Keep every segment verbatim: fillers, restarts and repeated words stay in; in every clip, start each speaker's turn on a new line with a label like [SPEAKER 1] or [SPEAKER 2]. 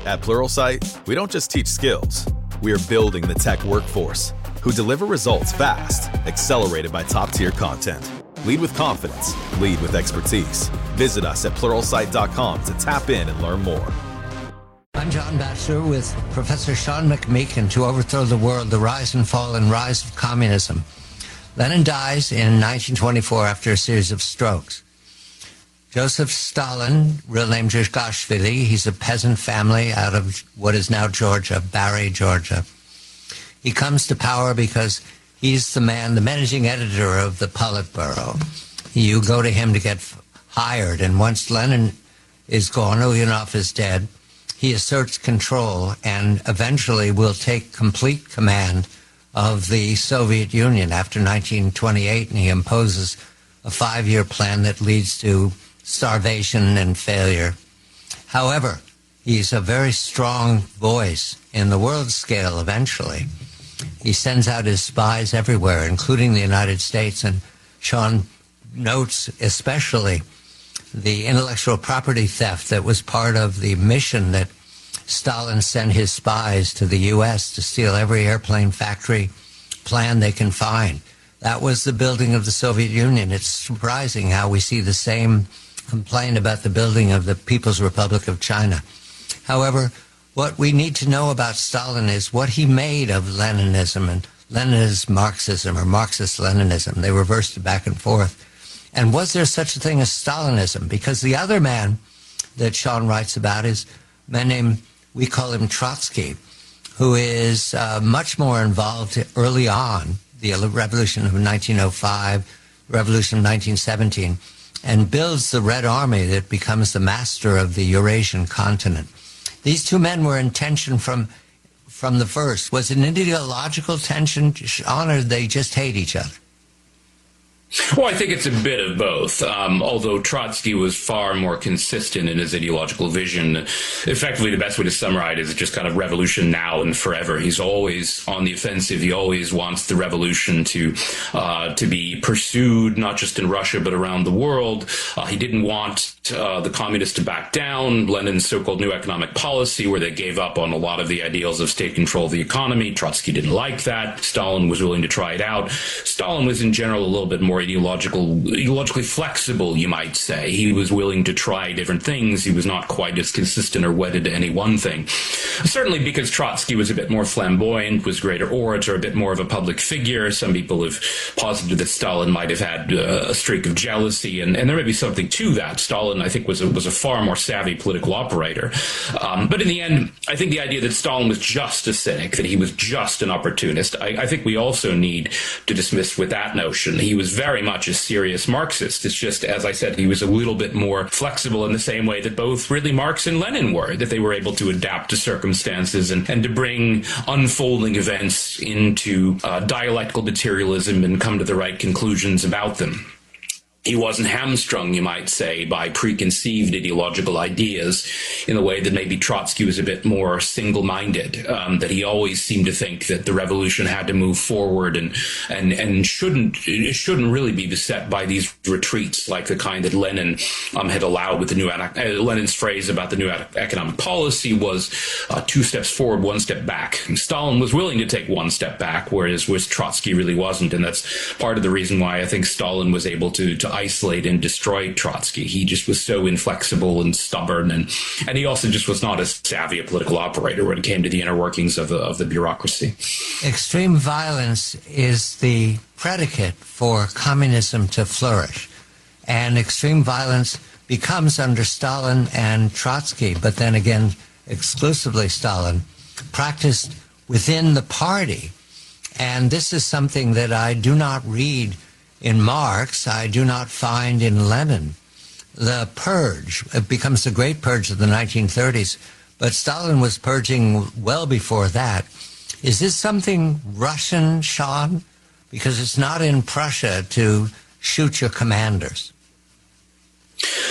[SPEAKER 1] At Pluralsight, we don't just teach skills. We are building the tech workforce who deliver results fast, accelerated by top-tier content. Lead with confidence. Lead with expertise. Visit us at pluralsight dot com to tap in and learn more.
[SPEAKER 2] I'm John Batchelor with Professor Sean McMeekin to overthrow the world, the rise and fall and rise of communism. Lenin dies in nineteen twenty-four after a series of strokes. Joseph Stalin, real name Zhigashvili, he's a peasant family out of what is now Georgia, Barry, Georgia. He comes to power because he's the man, the managing editor of the Politburo. You go to him to get hired, and once Lenin is gone, Ulyanov is dead, he asserts control and eventually will take complete command of the Soviet Union after nineteen twenty-eight, and he imposes a five-year plan that leads to starvation and failure. However, he's a very strong voice in the world scale eventually. He sends out his spies everywhere, including the United States, and Sean notes especially the intellectual property theft that was part of the mission that Stalin sent his spies to the U S to steal every airplane factory plan they can find. That was the building of the Soviet Union. It's surprising how we see the same complaint about the building of the People's Republic of China. However, what we need to know about Stalin is what he made of Leninism and Leninist Marxism or Marxist-Leninism. They reversed back and forth. And was there such a thing as Stalinism? Because the other man that Sean writes about is a man named, we call him Trotsky, who is uh, much more involved early on, the revolution of nineteen oh five, revolution of nineteen seventeen, and builds the Red Army that becomes the master of the Eurasian continent. These two men were in tension from from the first. Was it an ideological tension, Sean, or did they just hate each other?
[SPEAKER 3] Well, I think it's a bit of both. Um, although Trotsky was far more consistent in his ideological vision, effectively the best way to summarize it is just kind of revolution now and forever. He's always on the offensive. He always wants the revolution to uh, to be pursued, not just in Russia, but around the world. Uh, he didn't want uh, the communists to back down. Lenin's so-called new economic policy, where they gave up on a lot of the ideals of state control of the economy. Trotsky didn't like that. Stalin was willing to try it out. Stalin was in general a little bit more ideological, ideologically flexible, you might say. He was willing to try different things. He was not quite as consistent or wedded to any one thing. Certainly because Trotsky was a bit more flamboyant, was a greater orator, a bit more of a public figure. Some people have posited that Stalin might have had uh, a streak of jealousy, and, and there may be something to that. Stalin, I think, was a, was a far more savvy political operator. Um, but in the end, I think the idea that Stalin was just a cynic, that he was just an opportunist, I, I think we also need to dismiss with that notion. He was very very much a serious Marxist. It's just, as I said, he was a little bit more flexible in the same way that both really Marx and Lenin were, that they were able to adapt to circumstances and, and to bring unfolding events into uh, dialectical materialism and come to the right conclusions about them. He wasn't hamstrung, you might say, by preconceived ideological ideas in the way that maybe Trotsky was a bit more single-minded, um, that he always seemed to think that the revolution had to move forward and and and shouldn't it shouldn't really be beset by these retreats like the kind that Lenin um, had allowed with the new uh, Lenin's phrase about the new economic policy was uh, two steps forward, one step back. And Stalin was willing to take one step back, whereas, whereas Trotsky really wasn't, and that's part of the reason why I think Stalin was able to to isolate and destroy Trotsky. He just was so inflexible and stubborn, and and he also just was not as savvy a political operator when it came to the inner workings of the, of the bureaucracy.
[SPEAKER 2] Extreme violence is the predicate for communism to flourish, and extreme violence becomes under Stalin and Trotsky, but then again exclusively Stalin, practiced within the party. And this is something that I do not read in Marx, I do not find in Lenin. The purge, it becomes the great purge of the nineteen thirties, but Stalin was purging well before that. Is this something Russian, Sean? Because it's not in Prussia to shoot your commanders.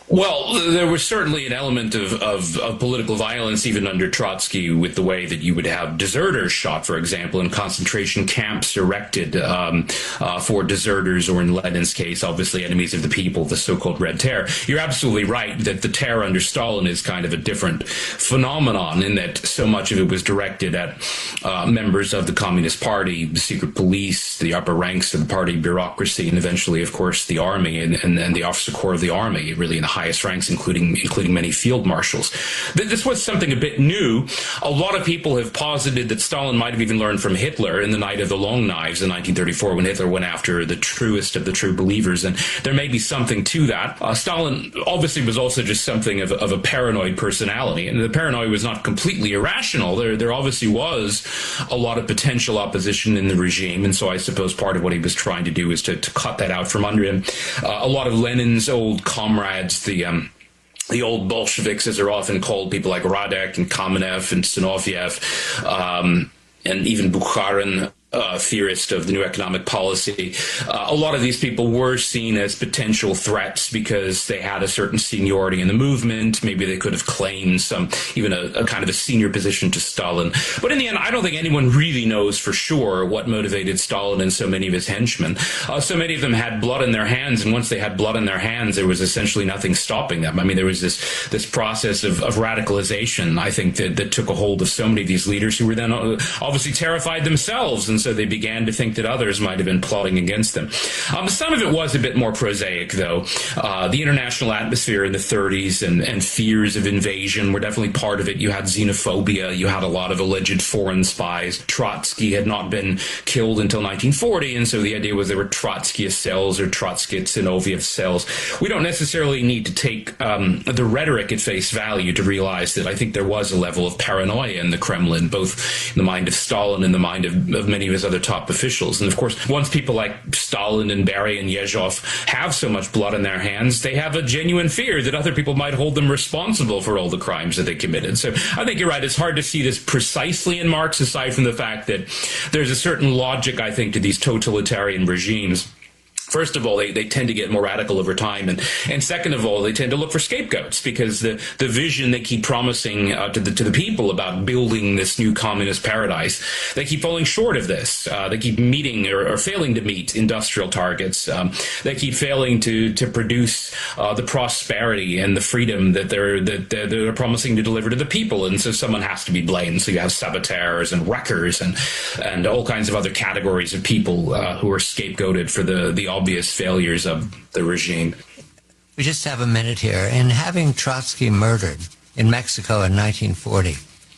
[SPEAKER 3] Well, there was certainly an element of, of, of political violence even under Trotsky, with the way that you would have deserters shot, for example, and concentration camps erected um, uh, for deserters, or in Lenin's case, obviously enemies of the people, the so-called Red Terror. You're absolutely right that the terror under Stalin is kind of a different phenomenon, in that so much of it was directed at uh, members of the Communist Party, the secret police, the upper ranks of the party bureaucracy, and eventually, of course, the army and, and, and the officer corps of the army, really in the highest ranks, including including many field marshals. This was something a bit new. A lot of people have posited that Stalin might have even learned from Hitler in the Night of the Long Knives in nineteen thirty-four, when Hitler went after the truest of the true believers, and there may be something to that. Uh, Stalin obviously was also just something of, of a paranoid personality, and the paranoia was not completely irrational. There, there obviously was a lot of potential opposition in the regime, and so I suppose part of what he was trying to do is to, to cut that out from under him. Uh, a lot of Lenin's old comrades, the um, the old Bolsheviks, as they're often called, people like Radek and Kamenev and Zinoviev, um, and even Bukharin, Uh, theorist of the new economic policy. Uh, a lot of these people were seen as potential threats because they had a certain seniority in the movement. Maybe they could have claimed some, even a, a kind of a senior position to Stalin. But in the end, I don't think anyone really knows for sure what motivated Stalin and so many of his henchmen. Uh, so many of them had blood in their hands, and once they had blood in their hands, there was essentially nothing stopping them. I mean, there was this this process of, of radicalization, I think, that, that took a hold of so many of these leaders who were then obviously terrified themselves, and so they began to think that others might have been plotting against them. Um, some of it was a bit more prosaic, though. Uh, the international atmosphere in the thirties and, and fears of invasion were definitely part of it. You had xenophobia. You had a lot of alleged foreign spies. Trotsky had not been killed until nineteen forty, and so the idea was there were Trotskyist cells or Trotskyist Zinoviev cells. We don't necessarily need to take um, the rhetoric at face value to realize that I think there was a level of paranoia in the Kremlin, both in the mind of Stalin and the mind of, of many of his other top officials. And of course, once people like Stalin and Beria and Yezhov have so much blood in their hands, they have a genuine fear that other people might hold them responsible for all the crimes that they committed. So I think you're right. It's hard to see this precisely in Marx, aside from the fact that there's a certain logic, I think, to these totalitarian regimes. First of all, they, they tend to get more radical over time, and, and second of all, they tend to look for scapegoats, because the, the vision they keep promising uh, to the to the people about building this new communist paradise, they keep falling short of this. Uh, they keep meeting or, or failing to meet industrial targets. Um, they keep failing to to produce uh, the prosperity and the freedom that they're that they're, they're promising to deliver to the people, and so someone has to be blamed. So you have saboteurs and wreckers and and all kinds of other categories of people uh, who are scapegoated for the the obvious failures of the regime.
[SPEAKER 2] We just have a minute here. In having Trotsky murdered in Mexico in nineteen forty,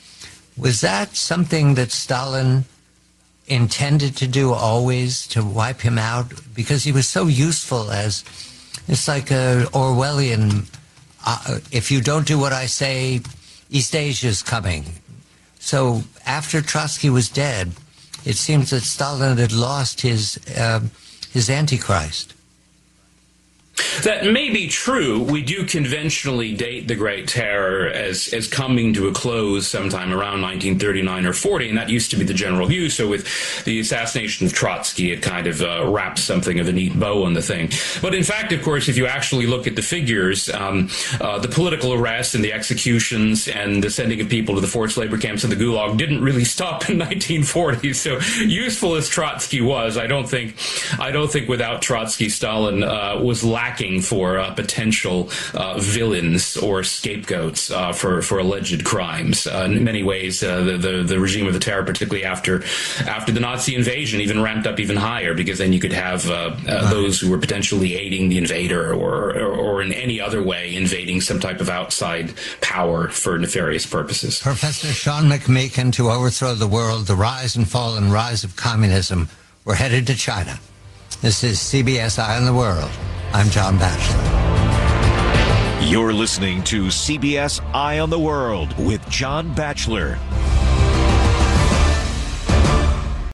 [SPEAKER 2] was that something that Stalin intended to do always, to wipe him out? Because he was so useful as, it's like a Orwellian, uh, if you don't do what I say, East Asia's coming. So after Trotsky was dead, it seems that Stalin had lost his uh, his Antichrist.
[SPEAKER 3] That may be true. We do conventionally date the Great Terror as, as coming to a close sometime around nineteen thirty-nine or forty, and that used to be the general view. So with the assassination of Trotsky, it kind of uh, wrapped something of a neat bow on the thing. But in fact, of course, if you actually look at the figures, um, uh, the political arrests and the executions and the sending of people to the forced labor camps and the Gulag didn't really stop in nineteen forty. So useful as Trotsky was, I don't think, I don't think without Trotsky, Stalin uh, was lacking for uh, potential uh, villains or scapegoats uh, for for alleged crimes. Uh, in many ways, uh, the, the the regime of the terror, particularly after after the Nazi invasion, even ramped up even higher, because then you could have uh, uh, those who were potentially aiding the invader or, or or in any other way invading some type of outside power for nefarious purposes.
[SPEAKER 2] Professor Sean McMeekin, to overthrow the world, the rise and fall and rise of communism. We're headed to China. This is C B S Eye on the World. I'm John Batchelor.
[SPEAKER 4] You're listening to C B S Eye on the World with John Batchelor.